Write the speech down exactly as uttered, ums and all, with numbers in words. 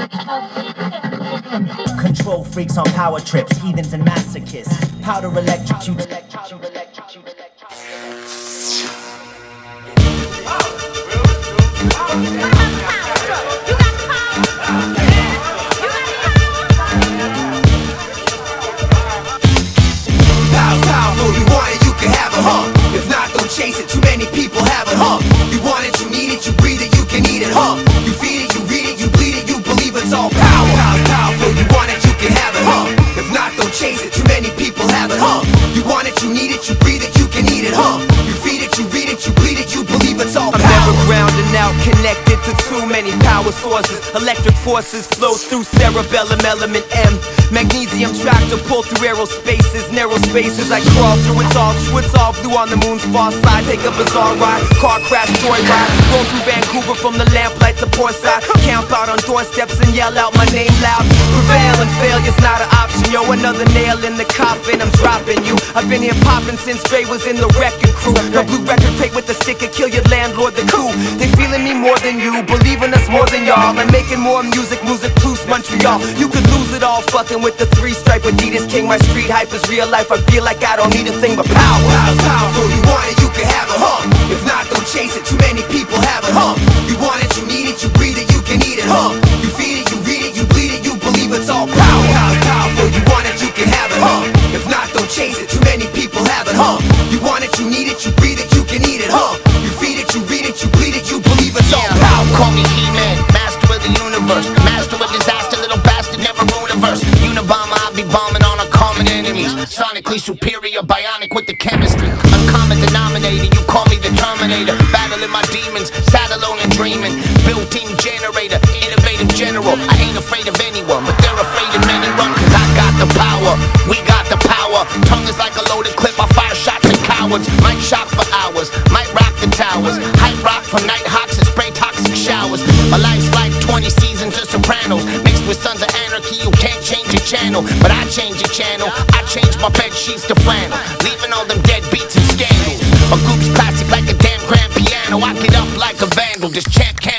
Control freaks on power trips, heathens and masochists. Powder electrocute. Pow, powerful, you want it, you can have it, huh? If not, don't chase it, too many people have it, huh? You want it, you need it, you breathe it, you can eat it, huh? You feed it, you read it, you bleed it, you believe it's all power. Pow, powerful, you want it, you can have it, huh? If not, don't chase it, too many people have it, huh? You want it, you need it, you breathe it, you can eat it, huh? You feed it, you read it, you bleed it, you believe it's all power. I'm never grounded out, connected to too many power sources. Electric forces flow through cerebellum, element M. Magnesium tractor pull through aerospaces, narrow spaces I crawl through. It's all true, it's all blue on the moon's far side. Take a bizarre ride, car crash, joyride. Roll through Vancouver from the lamplight to Portside. Camp out on doorsteps and yell out my name loud. Prevail and failure's not an option, yo. Another nail in the coffin, I'm dropping you. I've been here popping since Dre was in the record crew. My blue record plate with the sticker, kill your landlord, the coup. They feeling me more than you, believing us more than y'all. I'm making more music, music plus Montreal. You could lose it all fucking with the three stripe Adidas King. My street hype is real life, I feel like I don't need a thing but power. Power, powerful, you want it, you can have it, huh? If not, don't chase it, too many people have it, huh? You want it, you need it, you breathe it, you can eat it, huh? You feed it, you read it, you bleed it, you believe it's all power. Power, powerful, you want it, you can have it, huh? If not, don't chase it, too many people have it, huh? You want it, you need it, you breathe it, you can eat it, huh? You feed it, you read it, you bleed it, you believe it's all power. Call me He-Man, master of the universe, master of disaster, little bastard, never universe. Unabomber, I'll be bombing on our common enemies. Sonically superior, bionic with the chemistry. Uncommon denominator, you call me the Terminator. Battling my demons, sat alone and dreaming. Built-in generator, innovative general. I ain't afraid of anyone, but they're afraid of many run. Cause I got the power, we got the power. Tongue is like a loaded clip, I fire shots at cowards. Might shock for hours, might rock the towers. Hype rock from night hawks and spray toxic showers. My life's like twenty seasons of Sopranos, mixed with Sons of Anarchy. You can't change your channel, but I change your channel. I change my bed sheets to flannel, leaving all them dead beats and scandals. My group's classic like a damn grand piano. I get up like a vandal, this chant can't